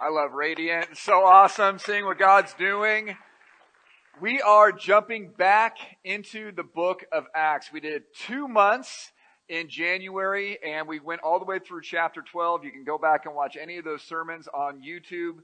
I love Radiant. It's so awesome seeing what God's doing. We are jumping back into the book of Acts. We did 2 months in January, and we went all the way through chapter 12. You can go back and watch any of those sermons on YouTube.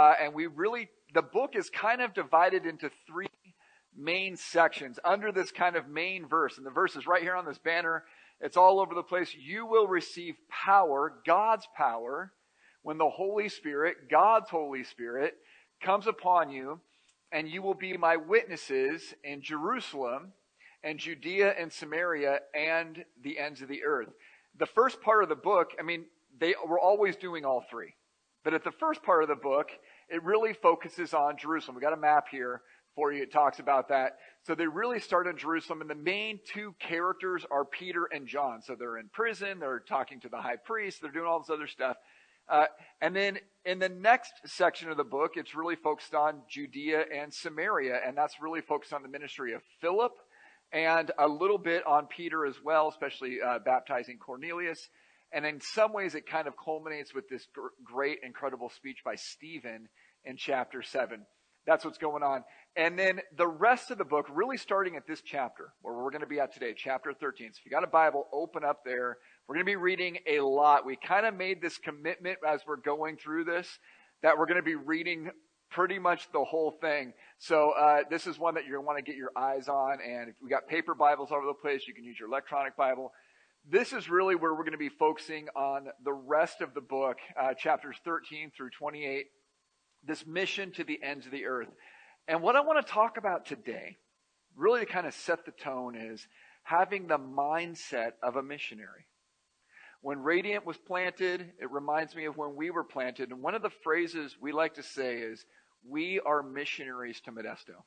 The book is kind of divided into 3 main sections under this kind of main verse. And the verse is right here on this banner. It's all over the place. You will receive power, God's power, when the Holy Spirit, God's Holy Spirit, comes upon you, and you will be my witnesses in Jerusalem and Judea and Samaria and the ends of the earth. The first part of the book, they were always doing all 3. But at the first part of the book, it really focuses on Jerusalem. We got a map here for you. It talks about that. So they really start in Jerusalem, and the main 2 characters are Peter and John. So they're in prison, they're talking to the high priest, they're doing all this other stuff. And then in the next section of the book, it's really focused on Judea and Samaria, and that's really focused on the ministry of Philip and a little bit on Peter as well, especially baptizing Cornelius. And in some ways, it kind of culminates with this great, incredible speech by Stephen in chapter 7. That's what's going on. And then the rest of the book, really starting at this chapter, where we're going to be at today, chapter 13. So if you got a Bible, open up there. We're going to be reading a lot. We kind of made this commitment as we're going through this, that we're going to be reading pretty much the whole thing. So this is one that you're going to want to get your eyes on. And if we got paper Bibles all over the place, you can use your electronic Bible. This is really where we're going to be focusing on the rest of the book, chapters 13 through 28, this mission to the ends of the earth. And what I want to talk about today, really to kind of set the tone, is having the mindset of a missionary. When Radiant was planted, it reminds me of when we were planted. And one of the phrases we like to say is, we are missionaries to Modesto.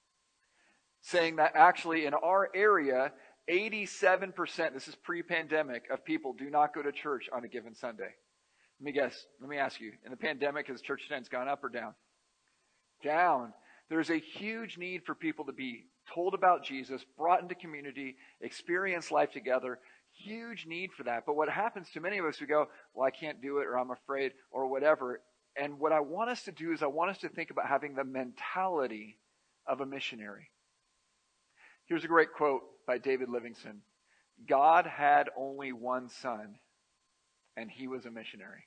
Saying that actually in our area, 87%, this is pre-pandemic, of people do not go to church on a given Sunday. Let me ask you, in the pandemic, has church attendance gone up or down? Down. There's a huge need for people to be told about Jesus, brought into community, experience life together. Huge need for that. But what happens to many of us, we go, well, I can't do it, or I'm afraid, or whatever. And what I want us to do is I want us to think about having the mentality of a missionary. Here's a great quote by David Livingstone. God had only one son, and he was a missionary.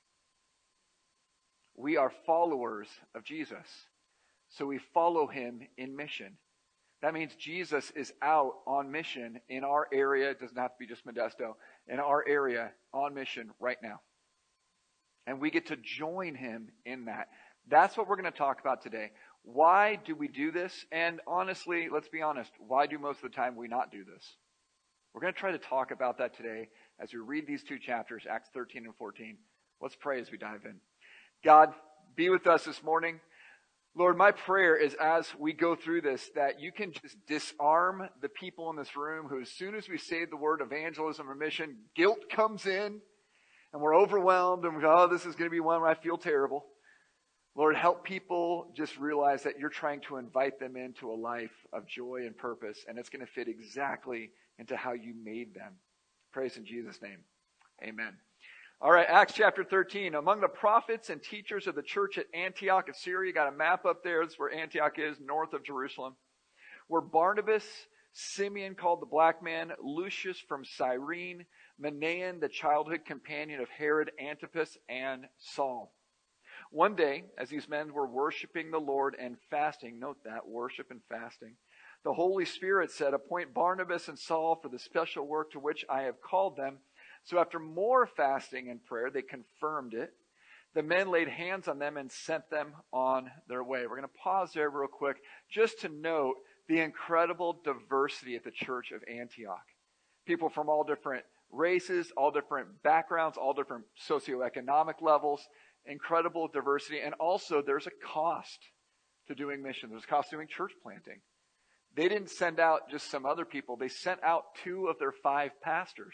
We are followers of Jesus, so we follow him in mission. That means Jesus is out on mission in our area. It doesn't have to be just Modesto. In our area, on mission right now. And we get to join him in that. That's what we're going to talk about today. Why do we do this? And honestly, let's be honest, why do most of the time we not do this? We're going to try to talk about that today as we read these 2 chapters, Acts 13 and 14. Let's pray as we dive in. God, be with us this morning. Lord, my prayer is as we go through this, that you can just disarm the people in this room who, as soon as we say the word evangelism or mission, guilt comes in and we're overwhelmed and we go, oh, this is going to be one where I feel terrible. Lord, help people just realize that you're trying to invite them into a life of joy and purpose, and it's going to fit exactly into how you made them. Praise in Jesus' name. Amen. All right, Acts chapter 13. Among the prophets and teachers of the church at Antioch of Syria, got a map up there. That's where Antioch is, north of Jerusalem, were Barnabas, Simeon called the black man, Lucius from Cyrene, Manaen, the childhood companion of Herod Antipas, and Saul. One day, as these men were worshiping the Lord and fasting, note that, worship and fasting, the Holy Spirit said, appoint Barnabas and Saul for the special work to which I have called them. So after more fasting and prayer, they confirmed it. The men laid hands on them and sent them on their way. We're going to pause there real quick just to note the incredible diversity at the church of Antioch. People from all different races, all different backgrounds, all different socioeconomic levels, incredible diversity. And also there's a cost to doing mission. There's a cost to doing church planting. They didn't send out just some other people. They sent out 2 of their 5 pastors.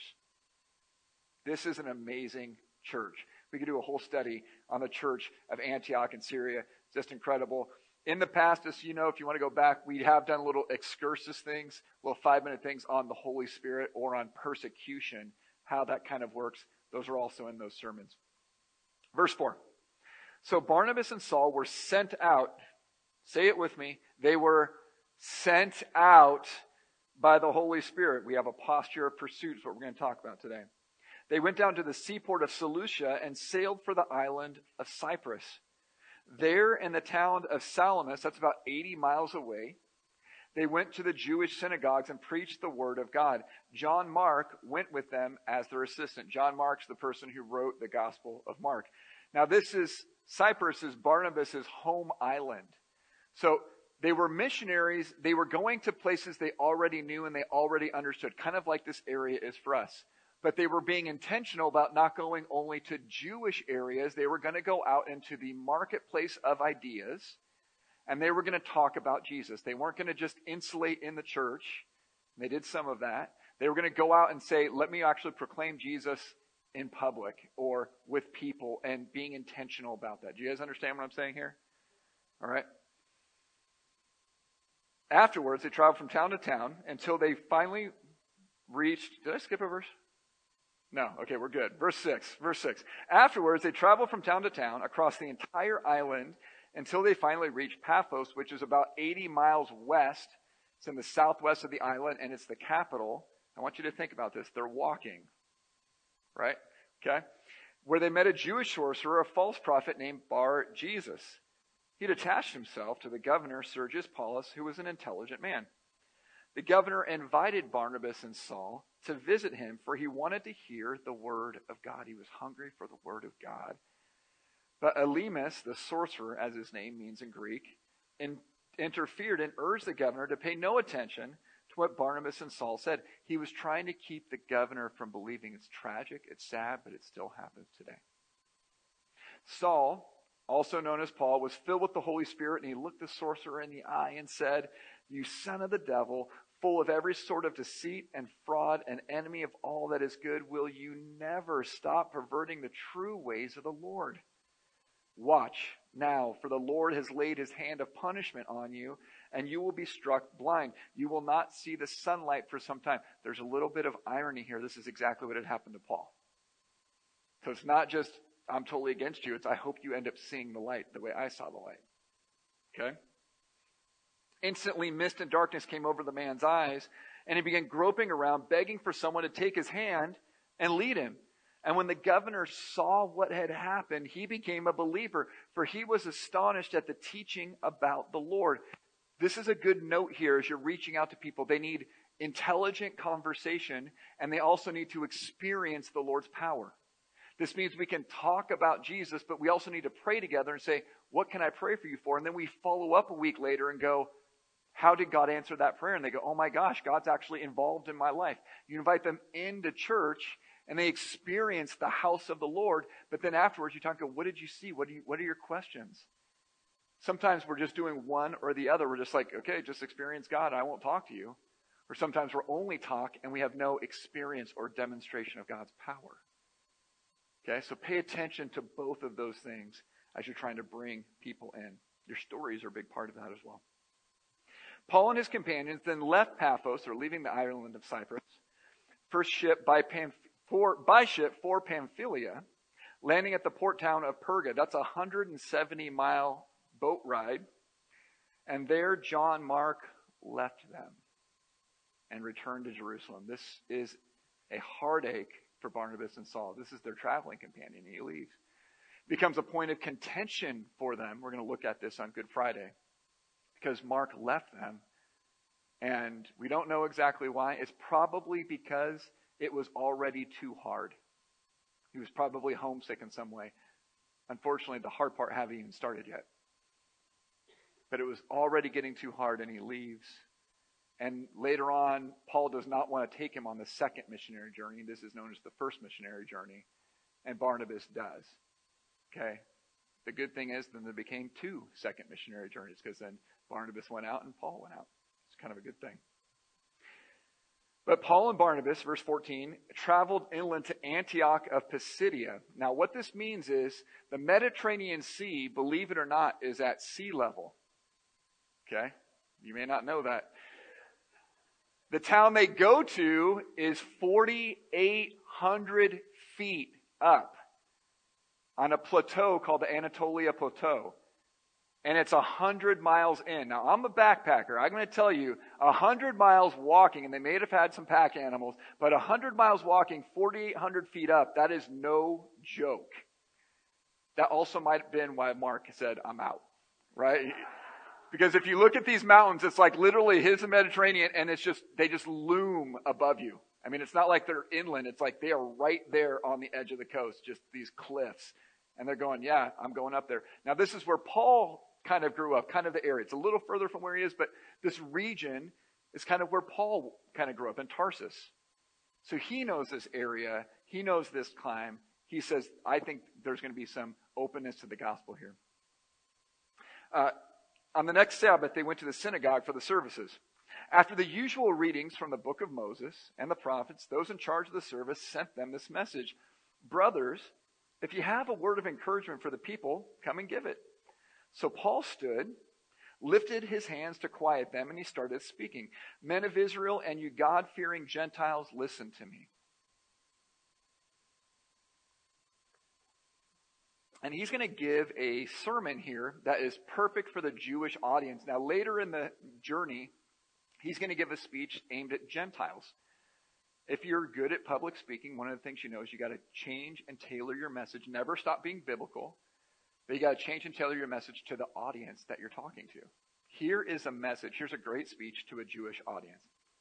This is an amazing church. We could do a whole study on the church of Antioch in Syria. It's just incredible. In the past, as you know, if you want to go back, we have done little excursus things, little 5-minute things on the Holy Spirit or on persecution, how that kind of works. Those are also in those sermons. Verse 4. So Barnabas and Saul were sent out. Say it with me. They were sent out by the Holy Spirit. We have a posture of pursuit is what we're going to talk about today. They went down to the seaport of Seleucia and sailed for the island of Cyprus. There in the town of Salamis, that's about 80 miles away, they went to the Jewish synagogues and preached the word of God. John Mark went with them as their assistant. John Mark's the person who wrote the Gospel of Mark. Now Cyprus is Barnabas' home island. So they were missionaries. They were going to places they already knew and they already understood, kind of like this area is for us. But they were being intentional about not going only to Jewish areas. They were going to go out into the marketplace of ideas, and they were going to talk about Jesus. They weren't going to just insulate in the church. They did some of that. They were going to go out and say, let me actually proclaim Jesus in public or with people, and being intentional about that. Do you guys understand what I'm saying here? All right. Afterwards, they traveled from town to town until they finally reached... Did I skip a verse? No. Okay, we're good. Verse 6. Afterwards, they traveled from town to town across the entire island until they finally reached Paphos, which is about 80 miles west. It's in the southwest of the island, and it's the capital. I want you to think about this. They're walking, right? Okay? Where they met a Jewish sorcerer, a false prophet named Bar-Jesus. He'd attached himself to the governor, Sergius Paulus, who was an intelligent man. The governor invited Barnabas and Saul to visit him, for he wanted to hear the word of God. He was hungry for the word of God. But Elymas, the sorcerer, as his name means in Greek, interfered and urged the governor to pay no attention to what Barnabas and Saul said. He was trying to keep the governor from believing. It's tragic, it's sad, but it still happens today. Saul, also known as Paul, was filled with the Holy Spirit, and he looked the sorcerer in the eye and said, "You son of the devil, full of every sort of deceit and fraud, an enemy of all that is good, will you never stop perverting the true ways of the Lord? Watch now, for the Lord has laid his hand of punishment on you, and you will be struck blind. You will not see the sunlight for some time." There's a little bit of irony here. This is exactly what had happened to Paul. So it's not just, I'm totally against you. It's, I hope you end up seeing the light the way I saw the light. Okay? Instantly, mist and darkness came over the man's eyes, and he began groping around, begging for someone to take his hand and lead him. And when the governor saw what had happened, he became a believer, for he was astonished at the teaching about the Lord. This is a good note here as you're reaching out to people. They need intelligent conversation, and they also need to experience the Lord's power. This means we can talk about Jesus, but we also need to pray together and say, what can I pray for you for? And then we follow up a week later and go, how did God answer that prayer? And they go, oh my gosh, God's actually involved in my life. You invite them into church, and they experience the house of the Lord. But then afterwards, you talk, what did you see? What are your questions? Sometimes we're just doing one or the other. We're just like, okay, just experience God. I won't talk to you. Or sometimes we're only talk and we have no experience or demonstration of God's power. Okay, so pay attention to both of those things as you're trying to bring people in. Your stories are a big part of that as well. Paul and his companions then left Paphos, or leaving the island of Cyprus, first ship by ship for Pamphylia, landing at the port town of Perga. That's a 170-mile boat ride. And there John Mark left them and returned to Jerusalem. This is a heartache for Barnabas and Saul. This is their traveling companion. He leaves. Becomes a point of contention for them. We're going to look at this on Good Friday. Because Mark left them. And we don't know exactly why. It's probably because it was already too hard. He was probably homesick in some way. Unfortunately, the hard part hadn't even started yet. But it was already getting too hard, and he leaves. And later on, Paul does not want to take him on the second missionary journey. This is known as the first missionary journey. And Barnabas does. Okay? The good thing is then there became two second missionary journeys, because then Barnabas went out and Paul went out. It's kind of a good thing. But Paul and Barnabas, verse 14, traveled inland to Antioch of Pisidia. Now what this means is the Mediterranean Sea, believe it or not, is at sea level. Okay? You may not know that. The town they go to is 4,800 feet up. on a plateau called the Anatolia Plateau. And it's 100 miles in. Now, I'm a backpacker. I'm going to tell you, 100 miles walking, and they may have had some pack animals, but 100 miles walking, 4,800 feet up, that is no joke. That also might have been why Mark said, I'm out, right? Because if you look at these mountains, it's like literally here's the Mediterranean, and they just loom above you. I mean, it's not like they're inland. It's like they are right there on the edge of the coast, just these cliffs. And they're going, yeah, I'm going up there. Now, this is where Paul kind of grew up, kind of the area. It's a little further from where he is, but this region is kind of where Paul kind of grew up in Tarsus. So he knows this area. He knows this climb. He says, I think there's going to be some openness to the gospel here. On the next Sabbath, they went to the synagogue for the services. After the usual readings from the book of Moses and the prophets, those in charge of the service sent them this message. Brothers, if you have a word of encouragement for the people, come and give it. So Paul stood, lifted his hands to quiet them, and he started speaking. Men of Israel and you God-fearing Gentiles, listen to me. And he's going to give a sermon here that is perfect for the Jewish audience. Now, later in the journey, he's going to give a speech aimed at Gentiles. If you're good at public speaking, one of the things you know is you got to change and tailor your message. Never stop being biblical. But you got to change and tailor your message to the audience that you're talking to. Here is a message. Here's a great speech to a Jewish audience.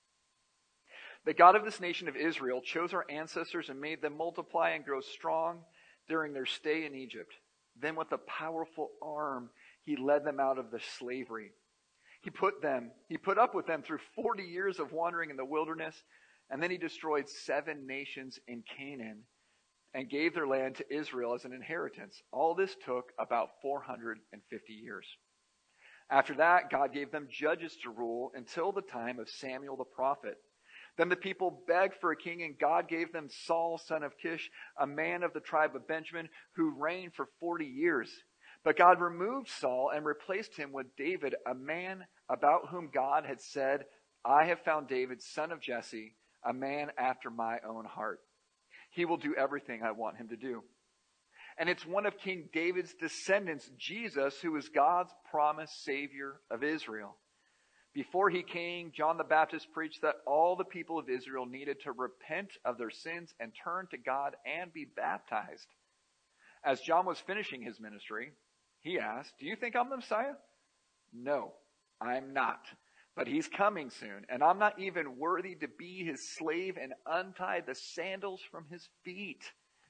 The God of this nation of Israel chose our ancestors and made them multiply and grow strong during their stay in Egypt. Then with a powerful arm, he led them out of the slavery. He put up with them through 40 years of wandering in the wilderness, and then he destroyed 7 nations in Canaan and gave their land to Israel as an inheritance. All this took about 450 years. After that, God gave them judges to rule until the time of Samuel the prophet. Then the people begged for a king, and God gave them Saul, son of Kish, a man of the tribe of Benjamin, who reigned for 40 years. But God removed Saul and replaced him with David, a man about whom God had said, I have found David, son of Jesse, a man after my own heart. He will do everything I want him to do. And it's one of King David's descendants, Jesus, who is God's promised Savior of Israel. Before he came, John the Baptist preached that all the people of Israel needed to repent of their sins and turn to God and be baptized. As John was finishing his ministry, he asked, do you think I'm the Messiah? No, I'm not. But he's coming soon, and I'm not even worthy to be his slave and untie the sandals from his feet.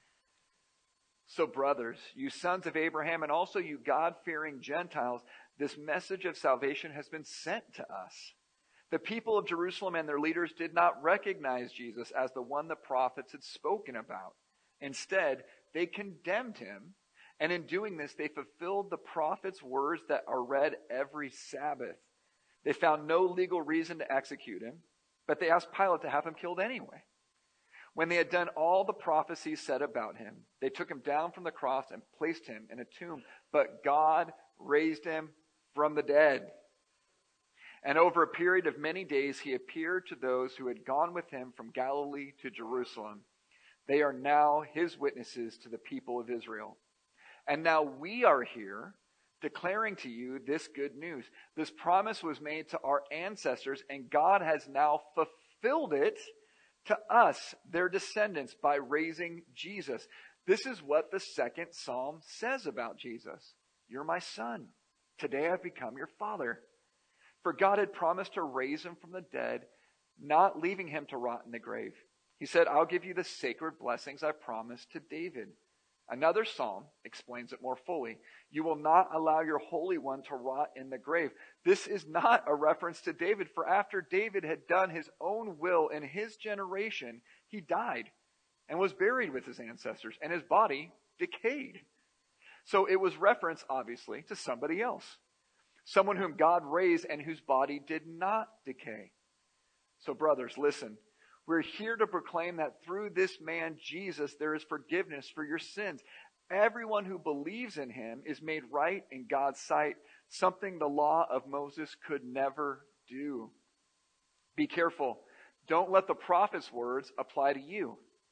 So brothers, you sons of Abraham, and also you God-fearing Gentiles, this message of salvation has been sent to us. The people of Jerusalem and their leaders did not recognize Jesus as the one the prophets had spoken about. Instead, they condemned him, and in doing this, they fulfilled the prophets' words that are read every Sabbath. They found no legal reason to execute him, but they asked Pilate to have him killed anyway. When they had done all the prophecies said about him, they took him down from the cross and placed him in a tomb. But God raised him from the dead. And over a period of many days, he appeared to those who had gone with him from Galilee to Jerusalem. They are now his witnesses to the people of Israel. And now we are here, declaring to you this good news. This promise was made to our ancestors, and God has now fulfilled it to us, their descendants, by raising Jesus. This is what the second psalm says about Jesus. You're my son. Today I've become your father. For God had promised to raise him from the dead, not leaving him to rot in the grave. He said, I'll give you the sacred blessings I promised to David. Another psalm explains it more fully. You will not allow your Holy One to rot in the grave. This is not a reference to David, for after David had done his own will in his generation, he died and was buried with his ancestors, and his body decayed. So it was reference, obviously, to somebody else. Someone whom God raised and whose body did not decay. So brothers, listen. We're here to proclaim that through this man, Jesus, there is forgiveness for your sins. Everyone who believes in him is made right in God's sight, something the law of Moses could never do. Be careful. Don't let the prophet's words apply to you.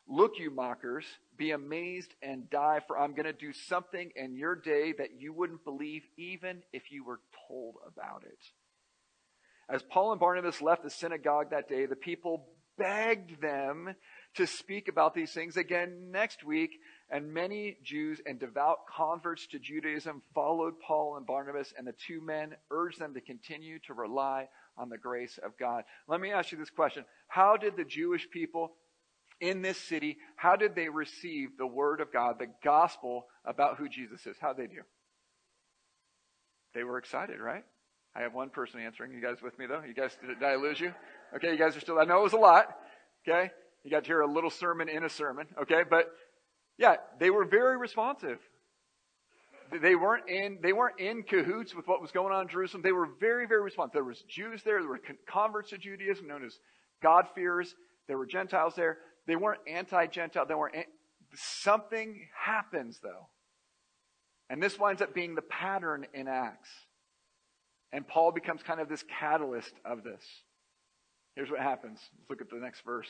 Look, you mockers, be amazed and die, for I'm going to do something in your day that you wouldn't believe even if you were told about it. As Paul and Barnabas left the synagogue that day, the people begged them to speak about these things again next week, and many Jews and devout converts to Judaism followed Paul and Barnabas, and the two men urged them to continue to rely on the grace of God. Let me ask you this question. How did the Jewish people in this city, how did they receive the word of God, the gospel about who Jesus is? How did they do? They were excited, right? I have one person answering. You guys with me, though? You guys, did I lose you? Okay, you guys are still, I know it was a lot. Okay? You got to hear a little sermon in a sermon. Okay? But, yeah, they were very responsive. They weren't in cahoots with what was going on in Jerusalem. They were very, very responsive. There was Jews there. There were converts to Judaism known as God-fearers. There were Gentiles there. They weren't anti-Gentile. Something happens, though. And this winds up being the pattern in Acts. And Paul becomes kind of this catalyst of this. Here's what happens. Let's look at the next verse.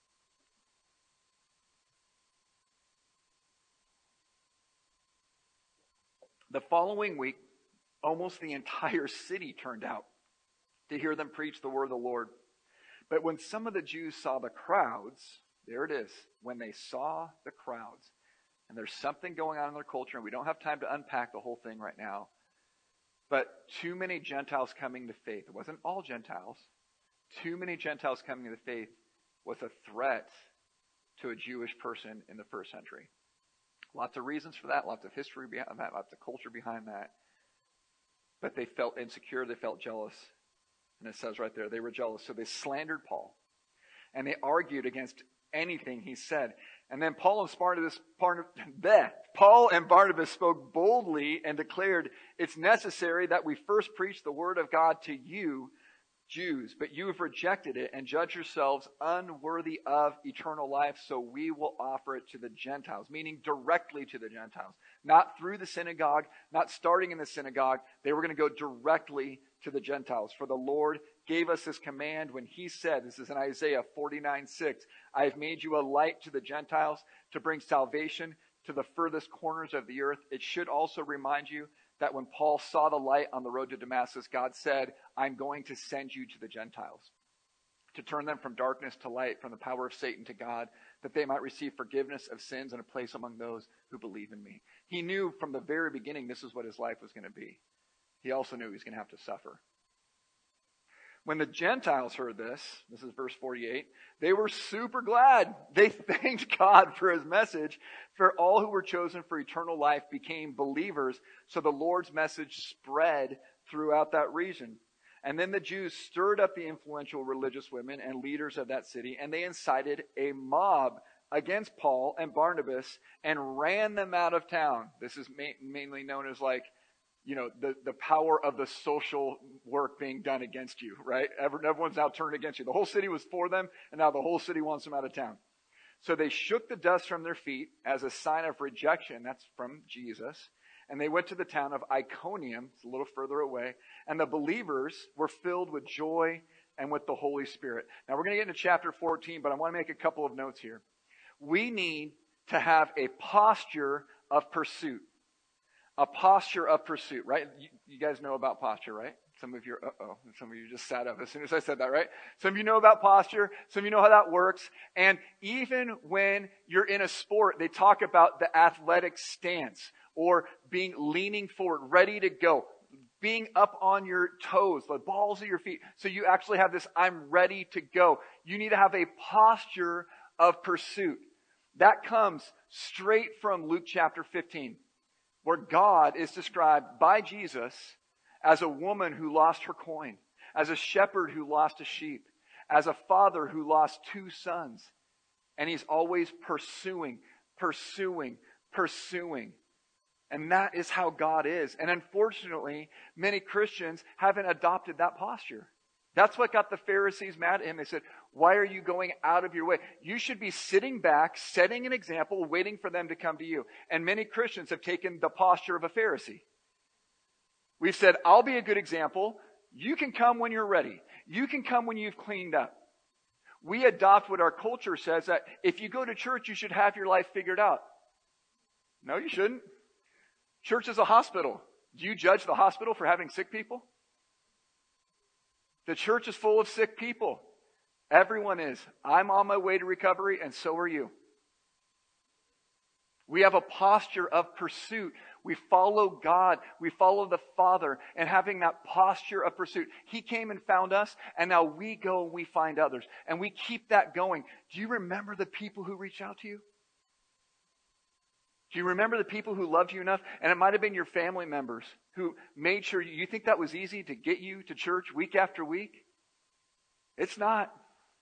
The following week, almost the entire city turned out to hear them preach the word of the Lord. But when some of the Jews saw the crowds, there it is, when they saw the crowds, and there's something going on in their culture, and we don't have time to unpack the whole thing right now, but too many Gentiles coming to faith. It wasn't all Gentiles. Too many Gentiles coming to faith was a threat to a Jewish person in the first century. Lots of reasons for that, lots of history behind that, lots of culture behind that. But they felt insecure, they felt jealous. And it says right there, they were jealous. So they slandered Paul. And they argued against anything he said. And then Paul and Barnabas spoke boldly and declared, it's necessary that we first preach the word of God to you, Jews, but you have rejected it and judge yourselves unworthy of eternal life, so we will offer it to the Gentiles, meaning directly to the Gentiles. Not through the synagogue, not starting in the synagogue. They were going to go directly to the Gentiles. For the Lord gave us this command when he said, this is in Isaiah 49:6, I have made you a light to the Gentiles to bring salvation to the furthest corners of the earth. It should also remind you that when Paul saw the light on the road to Damascus, God said, I'm going to send you to the Gentiles, to turn them from darkness to light, from the power of Satan to God, that they might receive forgiveness of sins and a place among those who believe in me. He knew from the very beginning this is what his life was going to be. He also knew he was going to have to suffer. When the Gentiles heard this is verse 48, they were super glad. They thanked God for his message, for all who were chosen for eternal life became believers. So the Lord's message spread throughout that region. And then the Jews stirred up the influential religious women and leaders of that city, and they incited a mob against Paul and Barnabas and ran them out of town. This is mainly known as the power of the social work being done against you, right? Everyone's now turned against you. The whole city was for them, and now the whole city wants them out of town. So they shook the dust from their feet as a sign of rejection. That's from Jesus. And they went to the town of Iconium, it's a little further away, and the believers were filled with joy and with the Holy Spirit. Now we're going to get into chapter 14, but I want to make a couple of notes here. We need to have a posture of pursuit. A posture of pursuit, right? You guys know about posture, right? Some of you just sat up as soon as I said that, right? Some of you know about posture. Some of you know how that works. And even when you're in a sport, they talk about the athletic stance or leaning forward, ready to go, being up on your toes, the balls of your feet. So you actually have this, I'm ready to go. You need to have a posture of pursuit. That comes straight from Luke chapter 15. Where God is described by Jesus as a woman who lost her coin, as a shepherd who lost a sheep, as a father who lost 2 sons. And he's always pursuing. And that is how God is. And unfortunately, many Christians haven't adopted that posture. That's what got the Pharisees mad at him. They said, why are you going out of your way? You should be sitting back, setting an example, waiting for them to come to you. And many Christians have taken the posture of a Pharisee. We've said, I'll be a good example. You can come when you're ready. You can come when you've cleaned up. We adopt what our culture says, that if you go to church, you should have your life figured out. No, you shouldn't. Church is a hospital. Do you judge the hospital for having sick people? The church is full of sick people. Everyone is. I'm on my way to recovery, and so are you. We have a posture of pursuit. We follow God. We follow the Father, and having that posture of pursuit. He came and found us, and now we go and we find others. And we keep that going. Do you remember the people who reached out to you? Do you remember the people who loved you enough? And it might have been your family members who made sure. You think that was easy to get you to church week after week? It's not.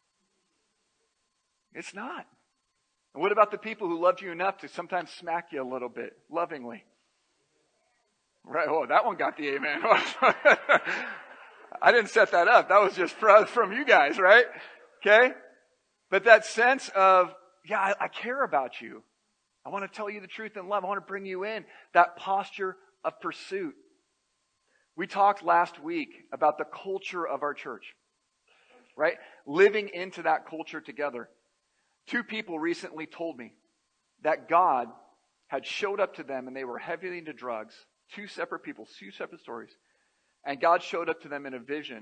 It's not. And what about the people who loved you enough to sometimes smack you a little bit, lovingly? Right? Oh, that one got the amen. I didn't set that up. That was just from you guys, right? Okay? But that sense of, yeah, I care about you. I want to tell you the truth in love. I want to bring you in. That posture of pursuit. We talked last week about the culture of our church, right? Living into that culture together. 2 people recently told me that God had showed up to them and they were heavily into drugs. 2 separate people, 2 separate stories. And God showed up to them in a vision,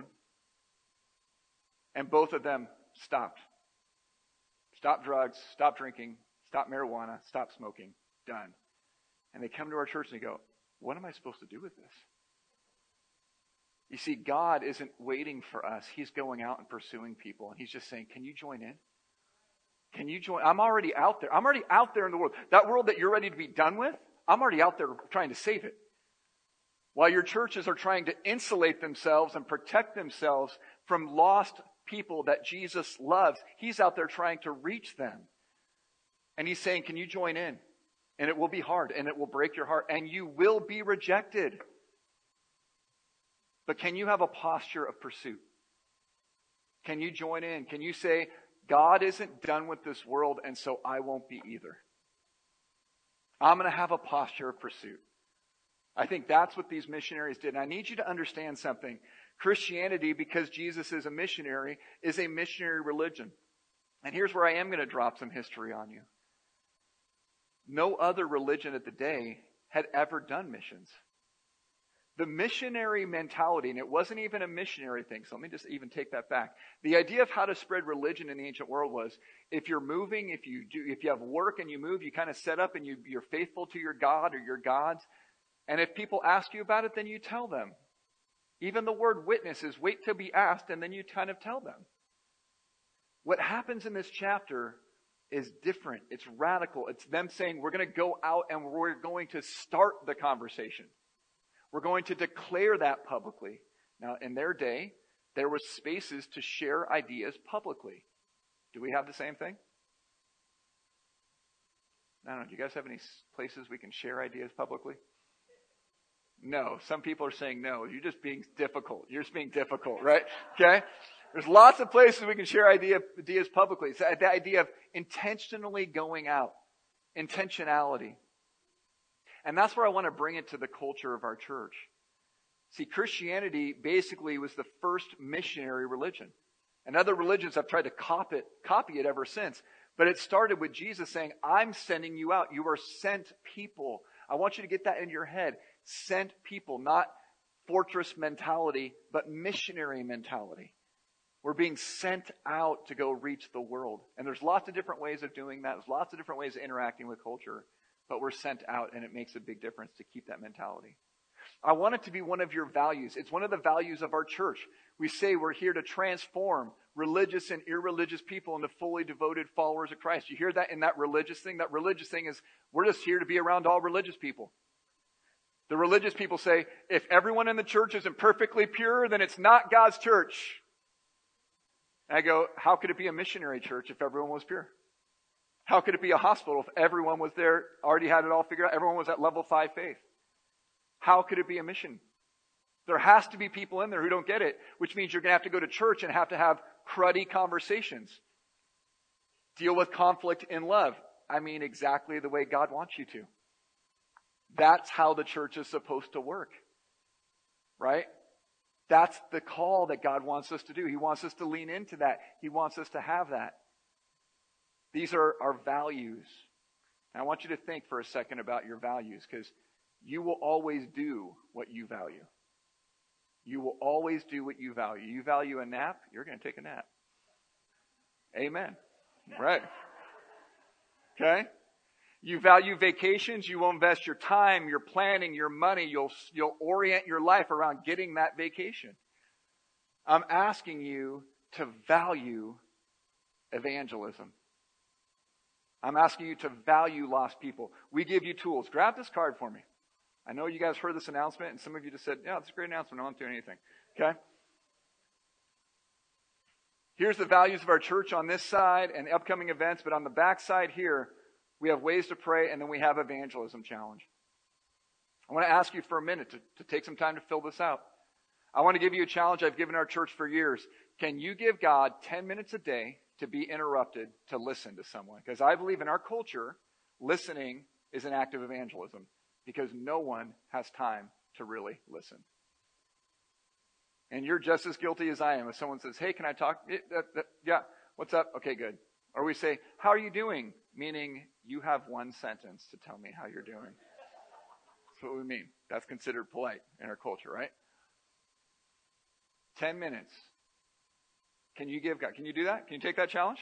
and both of them stopped. Stop drugs, stop drinking, stop marijuana, stop smoking, done. And they come to our church and they go, what am I supposed to do with this? You see, God isn't waiting for us. He's going out and pursuing people. And He's just saying, can you join in? Can you join? I'm already out there. I'm already out there in the world. That world that you're ready to be done with, I'm already out there trying to save it. While your churches are trying to insulate themselves and protect themselves from lost people that Jesus loves, He's out there trying to reach them. And He's saying, can you join in? And it will be hard, and it will break your heart, and you will be rejected. But can you have a posture of pursuit? Can you join in? Can you say, God isn't done with this world, and so I won't be either. I'm going to have a posture of pursuit. I think that's what these missionaries did. And I need you to understand something. Christianity, because Jesus is a missionary, is a missionary religion. And here's where I am going to drop some history on you. No other religion at the day had ever done missions. The missionary mentality, and it wasn't even a missionary thing, so let me just even take that back. The idea of how to spread religion in the ancient world was, if you're moving, if you have work and you move, you kind of set up and you're faithful to your God or your gods. And if people ask you about it, then you tell them. Even the word witness is wait till be asked, and then you kind of tell them. What happens in this chapter is different. It's radical. It's them saying, we're going to go out and we're going to start the conversation. We're going to declare that publicly. Now, in their day, there were spaces to share ideas publicly. Do we have the same thing? I don't know. Do you guys have any places we can share ideas publicly? No. Some people are saying no. You're just being difficult. You're just being difficult, right? Okay? There's lots of places we can share ideas publicly. It's the idea of intentionally going out. Intentionality. And that's where I want to bring it to the culture of our church. See, Christianity basically was the first missionary religion. And other religions have tried to copy it ever since. But it started with Jesus saying, I'm sending you out. You are sent people. I want you to get that in your head. Sent people, not fortress mentality, but missionary mentality. We're being sent out to go reach the world. And there's lots of different ways of doing that. There's lots of different ways of interacting with culture. But we're sent out, and it makes a big difference to keep that mentality. I want it to be one of your values. It's one of the values of our church. We say we're here to transform religious and irreligious people into fully devoted followers of Christ. You hear that in that religious thing? That religious thing is we're just here to be around all religious people. The religious people say, if everyone in the church isn't perfectly pure, then it's not God's church. And I go, how could it be a missionary church if everyone was pure? How could it be a hospital if everyone was there, already had it all figured out? Everyone was at level 5 faith. How could it be a mission? There has to be people in there who don't get it, which means you're going to have to go to church and have to have cruddy conversations. Deal with conflict in love. I mean, exactly the way God wants you to. That's how the church is supposed to work. Right? That's the call that God wants us to do. He wants us to lean into that. He wants us to have that. These are our values. And I want you to think for a second about your values, because you will always do what you value. You will always do what you value. You value a nap, you're going to take a nap. Amen. Right. Okay? You value vacations, you will invest your time, your planning, your money. You'll orient your life around getting that vacation. I'm asking you to value evangelism. I'm asking you to value lost people. We give you tools. Grab this card for me. I know you guys heard this announcement, and some of you just said, yeah, it's a great announcement. I don't do anything. Okay? Here's the values of our church on this side and upcoming events, but on the back side here, we have ways to pray, and then we have evangelism challenge. I want to ask you for a minute to take some time to fill this out. I want to give you a challenge I've given our church for years. Can you give God 10 minutes a day to be interrupted to listen to someone? Because I believe in our culture, listening is an act of evangelism, because no one has time to really listen. And you're just as guilty as I am. If someone says, hey, can I talk? Yeah, what's up? Okay, good. Or we say, how are you doing? Meaning you have one sentence to tell me how you're doing. That's what we mean. That's considered polite in our culture, right? 10 minutes. Can you give God? Can you do that? Can you take that challenge?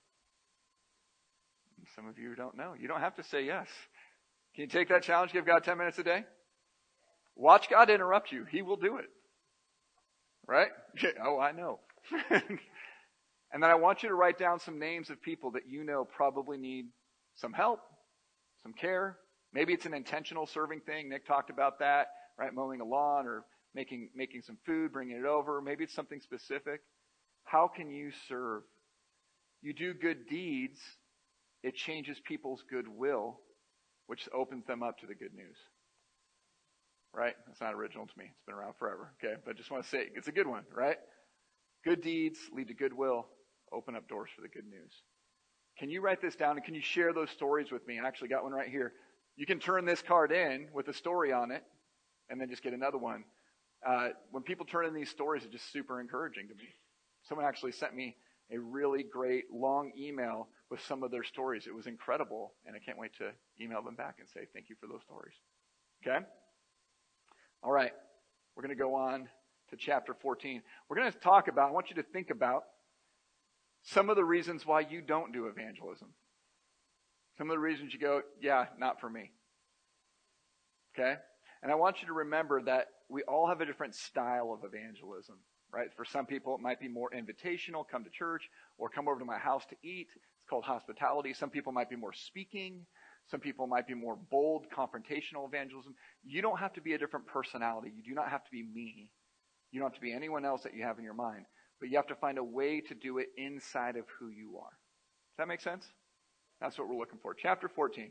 Some of you don't know. You don't have to say yes. Can you take that challenge? Give God 10 minutes a day? Watch God interrupt you. He will do it. Right? Oh, I know. And then I want you to write down some names of people that you know probably need some help, some care. Maybe it's an intentional serving thing. Nick talked about that, right? Mowing a lawn or making some food, bringing it over. Maybe it's something specific. How can you serve? You do good deeds, it changes people's goodwill, which opens them up to the good news. Right? That's not original to me. It's been around forever. Okay? But I just want to say, it's a good one, right? Good deeds lead to goodwill, open up doors for the good news. Can you write this down and can you share those stories with me? I actually got one right here. You can turn this card in with a story on it and then just get another one. When people turn in these stories, it's just super encouraging to me. Someone actually sent me a really great long email with some of their stories. It was incredible, and I can't wait to email them back and say thank you for those stories. Okay? All right. We're going to go on to chapter 14. We're going to talk about, I want you to think about some of the reasons why you don't do evangelism. Some of the reasons you go, yeah, not for me. Okay? And I want you to remember that we all have a different style of evangelism, right? For some people, it might be more invitational, come to church, or come over to my house to eat. It's called hospitality. Some people might be more speaking. Some people might be more bold, confrontational evangelism. You don't have to be a different personality. You do not have to be me. You don't have to be anyone else that you have in your mind. But you have to find a way to do it inside of who you are. Does that make sense? That's what we're looking for. Chapter 14.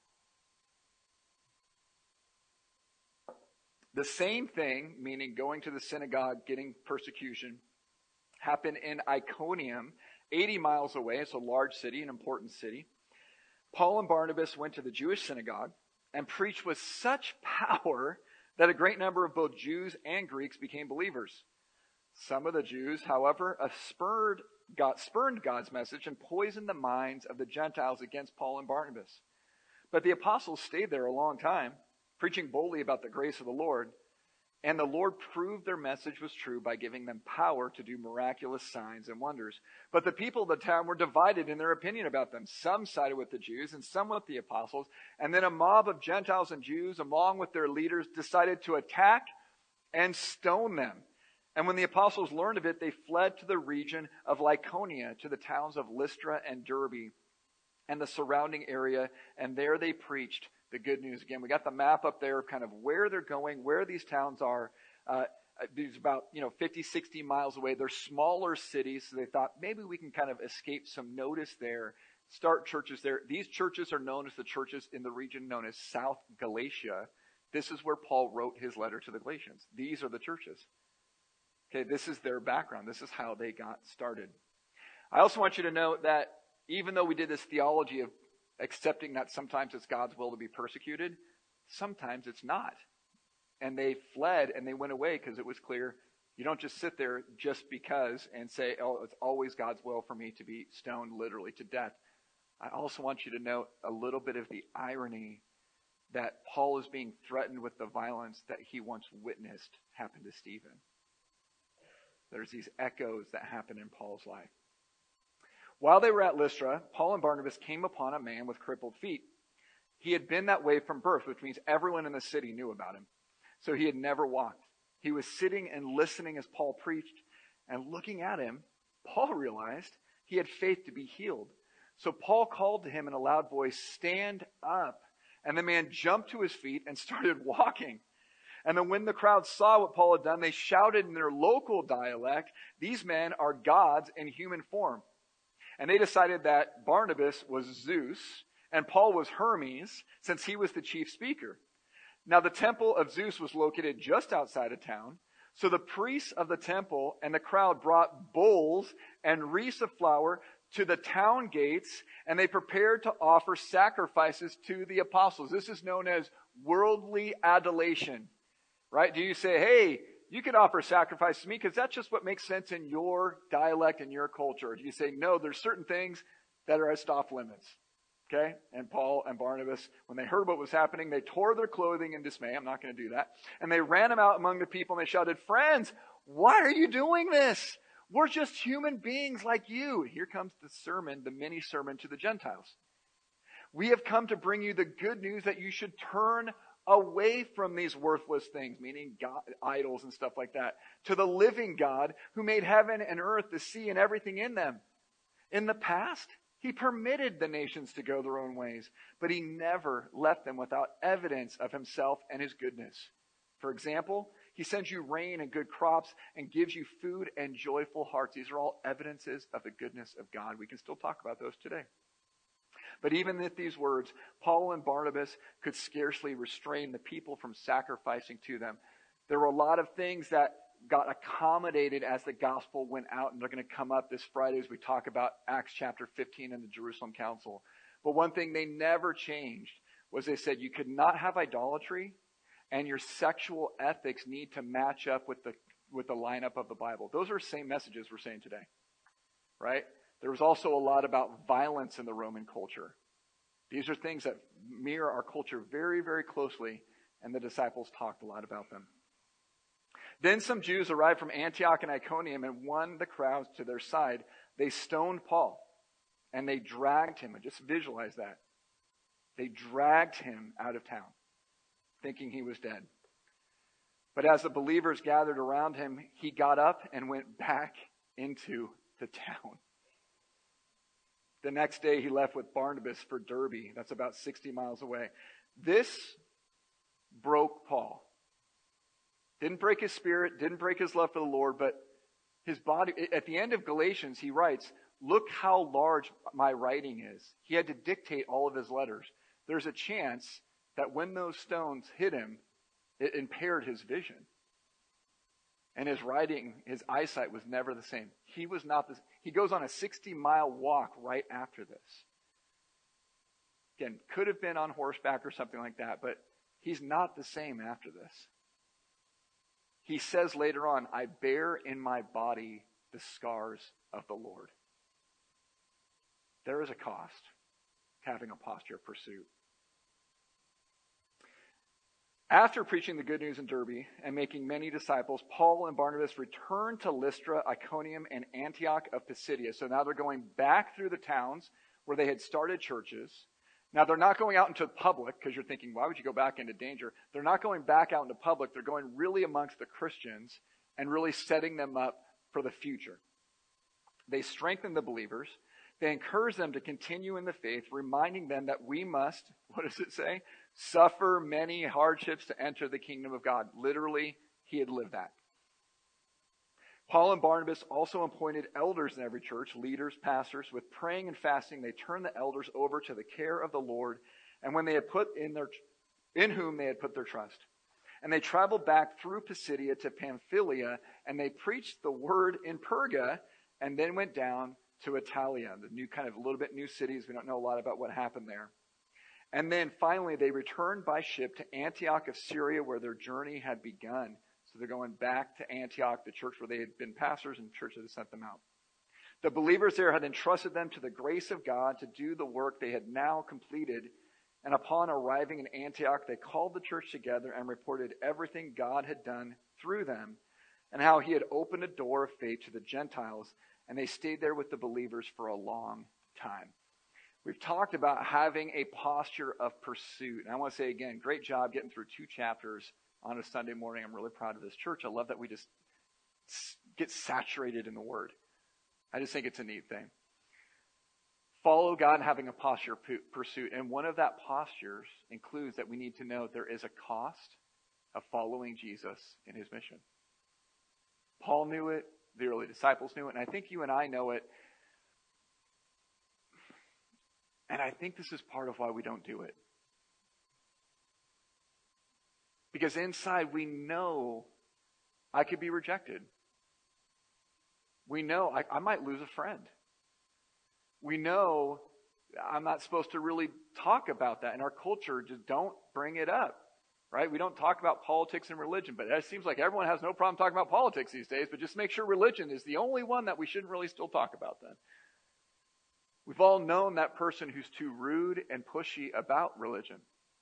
The same thing, meaning going to the synagogue, getting persecution, happened in Iconium, 80 miles away. It's a large city, an important city. Paul and Barnabas went to the Jewish synagogue and preached with such power that a great number of both Jews and Greeks became believers. Some of the Jews, however, spurned God's message and poisoned the minds of the Gentiles against Paul and Barnabas. But the apostles stayed there a long time, preaching boldly about the grace of the Lord. And the Lord proved their message was true by giving them power to do miraculous signs and wonders. But the people of the town were divided in their opinion about them. Some sided with the Jews and some with the apostles. And then a mob of Gentiles and Jews, along with their leaders, decided to attack and stone them. And when the apostles learned of it, they fled to the region of Lycaonia, to the towns of Lystra and Derbe and the surrounding area. And there they preached the good news. Again, we got the map up there of kind of where they're going, where these towns are. These about 50, 60 miles away. They're smaller cities, so they thought maybe we can kind of escape some notice there, start churches there. These churches are known as the churches in the region known as South Galatia. This is where Paul wrote his letter to the Galatians. These are the churches. Okay, this is their background. This is how they got started. I also want you to know that even though we did this theology of accepting that sometimes it's God's will to be persecuted, sometimes it's not. And they fled and they went away because it was clear You don't just sit there just because and say, oh, it's always God's will for me to be stoned literally to death. I also want you to note a little bit of the irony that Paul is being threatened with the violence that he once witnessed happen to Stephen. There's these echoes that happen in Paul's life. While they were at Lystra, Paul and Barnabas came upon a man with crippled feet. He had been that way from birth, which means everyone in the city knew about him. So he had never walked. He was sitting and listening as Paul preached, and looking at him, Paul realized he had faith to be healed. So Paul called to him in a loud voice, "Stand up." And the man jumped to his feet and started walking. And then when the crowd saw what Paul had done, they shouted in their local dialect, "These men are gods in human form." And they decided that Barnabas was Zeus and Paul was Hermes, since he was the chief speaker. Now the temple of Zeus was located just outside of town. So the priests of the temple and the crowd brought bowls and wreaths of flour to the town gates, and they prepared to offer sacrifices to the apostles. This is known as worldly adulation, right? Do you say, hey, you can offer sacrifices to me because that's just what makes sense in your dialect and your culture? Or do you say, no, there's certain things that are just off limits? Okay? And Paul and Barnabas, when they heard what was happening, they tore their clothing in dismay. I'm not going to do that. And they ran them out among the people and they shouted, "Friends, why are you doing this? We're just human beings like you." Here comes the sermon, the mini sermon to the Gentiles. "We have come to bring you the good news that you should turn away from these worthless things," meaning God, idols and stuff like that, "to the living God who made heaven and earth, the sea, and everything in them. In the past, he permitted the nations to go their own ways, but he never left them without evidence of himself and his goodness. For example, he sends you rain and good crops and gives you food and joyful hearts." These are all evidences of the goodness of God. We can still talk about those today. But even with these words, Paul and Barnabas could scarcely restrain the people from sacrificing to them. There were a lot of things that got accommodated as the gospel went out, and they're going to come up this Friday as we talk about Acts chapter 15 and the Jerusalem Council. But one thing they never changed was they said you could not have idolatry, and your sexual ethics need to match up with the lineup of the Bible. Those are the same messages we're saying today, right? There was also a lot about violence in the Roman culture. These are things that mirror our culture very, very closely, and the disciples talked a lot about them. Then some Jews arrived from Antioch and Iconium and won the crowds to their side. They stoned Paul, and they dragged him. And just visualize that. They dragged him out of town, thinking he was dead. But as the believers gathered around him, he got up and went back into the town. The next day, he left with Barnabas for Derbe. That's about 60 miles away. This broke Paul. Didn't break his spirit, didn't break his love for the Lord, but his body. At the end of Galatians, he writes, "Look how large my writing is." He had to dictate all of his letters. There's a chance that when those stones hit him, it impaired his vision. And his writing, his eyesight was never the same. He was not this. He goes on a 60-mile walk right after this. Again, could have been on horseback or something like that, but he's not the same after this. He says later on, "I bear in my body the scars of the Lord." There is a cost to having a posture of pursuit. After preaching the good news in Derbe and making many disciples, Paul and Barnabas returned to Lystra, Iconium, and Antioch of Pisidia. So now they're going back through the towns where they had started churches. Now they're not going out into public, because you're thinking, why would you go back into danger? They're not going back out into public. They're going really amongst the Christians and really setting them up for the future. They strengthen the believers. They encourage them to continue in the faith, reminding them that we must, what does it say? Suffer many hardships to enter the kingdom of God. Literally, he had lived that. Paul and Barnabas also appointed elders in every church, leaders, pastors. With praying and fasting, they turned the elders over to the care of the Lord, and when they had in whom they had put their trust. And they traveled back through Pisidia to Pamphylia, and they preached the word in Perga, and then went down to Italia, the new kind of a little bit new cities. We don't know a lot about what happened there. And then finally, they returned by ship to Antioch of Syria, where their journey had begun. So they're going back to Antioch, the church where they had been pastors and the church that had sent them out. The believers there had entrusted them to the grace of God to do the work they had now completed. And upon arriving in Antioch, they called the church together and reported everything God had done through them and how he had opened a door of faith to the Gentiles. And they stayed there with the believers for a long time. We've talked about having a posture of pursuit. And I want to say again, great job getting through 2 chapters on a Sunday morning. I'm really proud of this church. I love that we just get saturated in the Word. I just think it's a neat thing. Follow God and having a posture of pursuit. And one of that postures includes that we need to know there is a cost of following Jesus in his mission. Paul knew it. The early disciples knew it. And I think you and I know it. And I think this is part of why we don't do it. Because inside we know I could be rejected. We know I might lose a friend. We know I'm not supposed to really talk about that. In our culture, just don't bring it up. Right? We don't talk about politics and religion, but it seems like everyone has no problem talking about politics these days, but just make sure religion is the only one that we shouldn't really still talk about then. We've all known that person who's too rude and pushy about religion.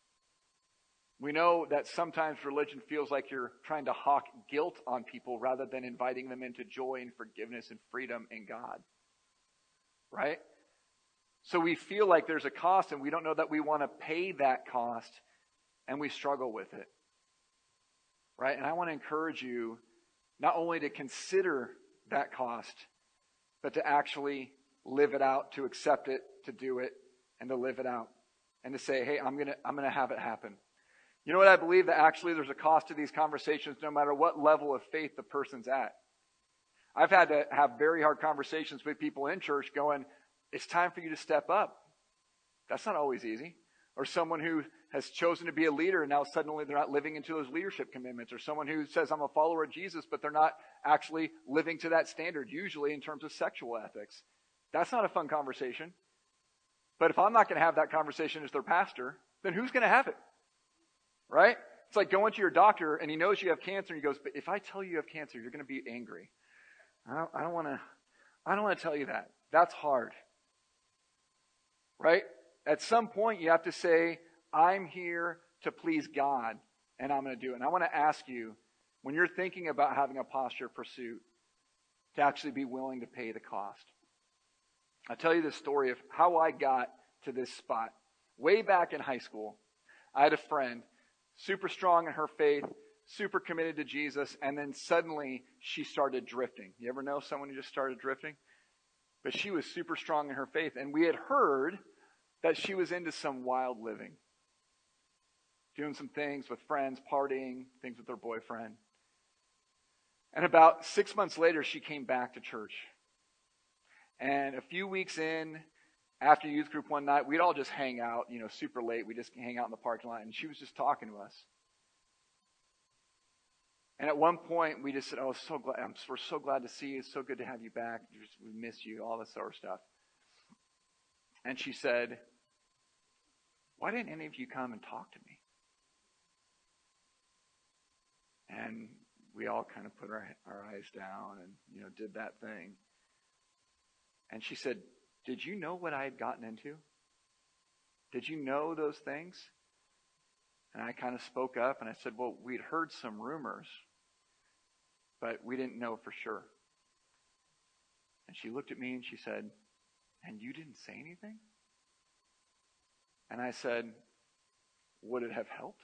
We know that sometimes religion feels like you're trying to hawk guilt on people rather than inviting them into joy and forgiveness and freedom in God. Right? So we feel like there's a cost and we don't know that we want to pay that cost and we struggle with it. Right? And I want to encourage you not only to consider that cost, but to actually live it out, to accept it, to do it, and to live it out. And to say, hey, I'm gonna have it happen. You know what I believe? That actually there's a cost to these conversations no matter what level of faith the person's at. I've had to have very hard conversations with people in church going, it's time for you to step up. That's not always easy. Or someone who has chosen to be a leader and now suddenly they're not living into those leadership commitments. Or someone who says, I'm a follower of Jesus, but they're not actually living to that standard, usually in terms of sexual ethics. That's not a fun conversation. But if I'm not going to have that conversation as their pastor, then who's going to have it? Right? It's like going to your doctor and he knows you have cancer and he goes, but if I tell you you have cancer, you're going to be angry. I don't want to tell you that. That's hard. Right? At some point you have to say, I'm here to please God and I'm going to do it. And I want to ask you, when you're thinking about having a posture of pursuit, to actually be willing to pay the cost. I'll tell you the story of how I got to this spot. Way back in high school, I had a friend, super strong in her faith, super committed to Jesus, and then suddenly she started drifting. You ever know someone who just started drifting? But she was super strong in her faith, and we had heard that she was into some wild living. Doing some things with friends, partying, things with her boyfriend. And about 6 months later, she came back to church. And a few weeks in, after youth group one night, we'd all just hang out, super late. We'd just hang out in the parking lot. And she was just talking to us. And at one point, we just said, oh, we're so glad to see you. It's so good to have you back. We miss you, all this sort of stuff. And she said, why didn't any of you come and talk to me? And we all kind of put our eyes down and, did that thing. And she said, did you know what I had gotten into? Did you know those things? And I kind of spoke up and I said, well, we'd heard some rumors, but we didn't know for sure. And she looked at me and she said, and you didn't say anything? And I said, would it have helped?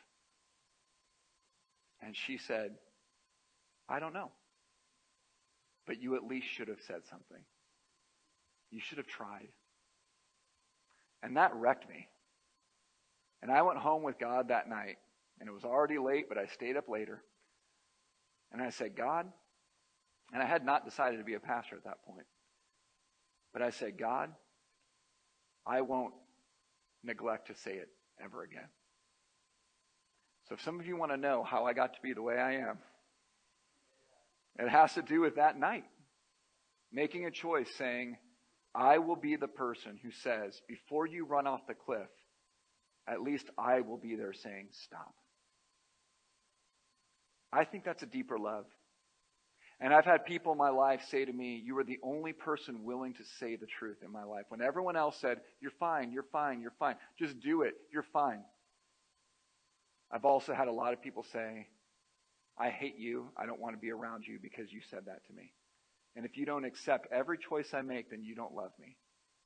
And she said, I don't know. But you at least should have said something. You should have tried. And that wrecked me. And I went home with God that night. And it was already late, but I stayed up later. And I said, God, and I had not decided to be a pastor at that point. But I said, God, I won't neglect to say it ever again. So if some of you want to know how I got to be the way I am, it has to do with that night. Making a choice saying, I will be the person who says, before you run off the cliff, at least I will be there saying, stop. I think that's a deeper love. And I've had people in my life say to me, you were the only person willing to say the truth in my life. When everyone else said, you're fine, you're fine, you're fine. Just do it, you're fine. I've also had a lot of people say, I hate you, I don't want to be around you because you said that to me. And if you don't accept every choice I make, then you don't love me.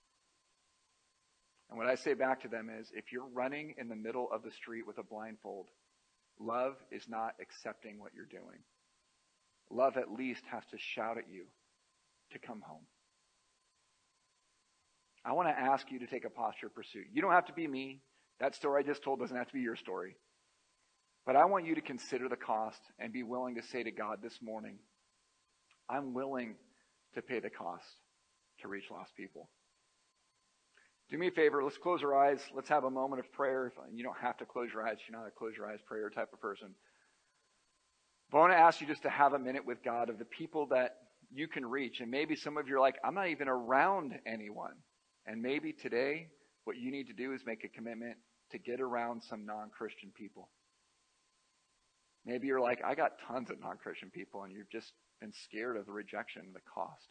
And what I say back to them is, if you're running in the middle of the street with a blindfold, love is not accepting what you're doing. Love at least has to shout at you to come home. I want to ask you to take a posture of pursuit. You don't have to be me. That story I just told doesn't have to be your story. But I want you to consider the cost and be willing to say to God this morning, I'm willing to pay the cost to reach lost people. Do me a favor, let's close our eyes. Let's have a moment of prayer. You don't have to close your eyes. You're not a close your eyes prayer type of person. But I want to ask you just to have a minute with God of the people that you can reach. And maybe some of you are like, I'm not even around anyone. And maybe today, what you need to do is make a commitment to get around some non-Christian people. Maybe you're like, I got tons of non-Christian people, and you've just been scared of the rejection and the cost.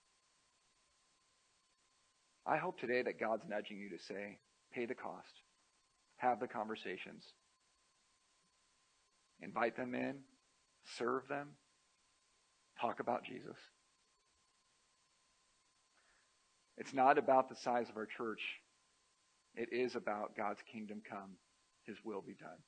I hope today that God's nudging you to say, pay the cost. Have the conversations. Invite them in. Serve them. Talk about Jesus. It's not about the size of our church. It is about God's kingdom come. His will be done.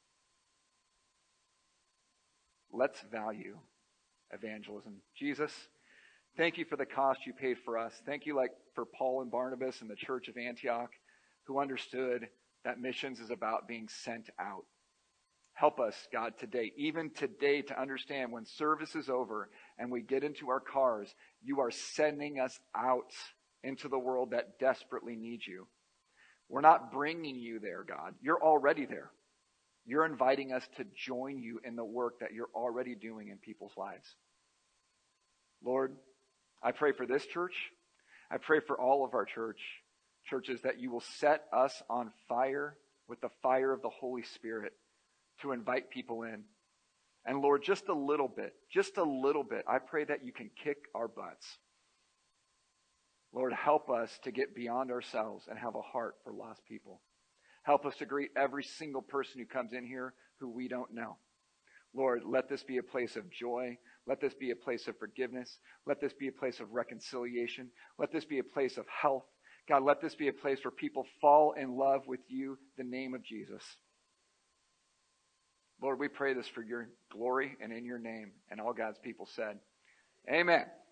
Let's value evangelism. Jesus, thank you for the cost you paid for us. Thank you for Paul and Barnabas and the church of Antioch who understood that missions is about being sent out. Help us, God, today, even today, to understand when service is over and we get into our cars, you are sending us out into the world that desperately needs you. We're not bringing you there, God. You're already there. You're inviting us to join you in the work that you're already doing in people's lives. Lord, I pray for this church. I pray for all of our churches that you will set us on fire with the fire of the Holy Spirit to invite people in. And Lord, just a little bit, I pray that you can kick our butts. Lord, help us to get beyond ourselves and have a heart for lost people. Help us to greet every single person who comes in here who we don't know. Lord, let this be a place of joy. Let this be a place of forgiveness. Let this be a place of reconciliation. Let this be a place of health. God, let this be a place where people fall in love with you, the name of Jesus. Lord, we pray this for your glory and in your name. And all God's people said, amen.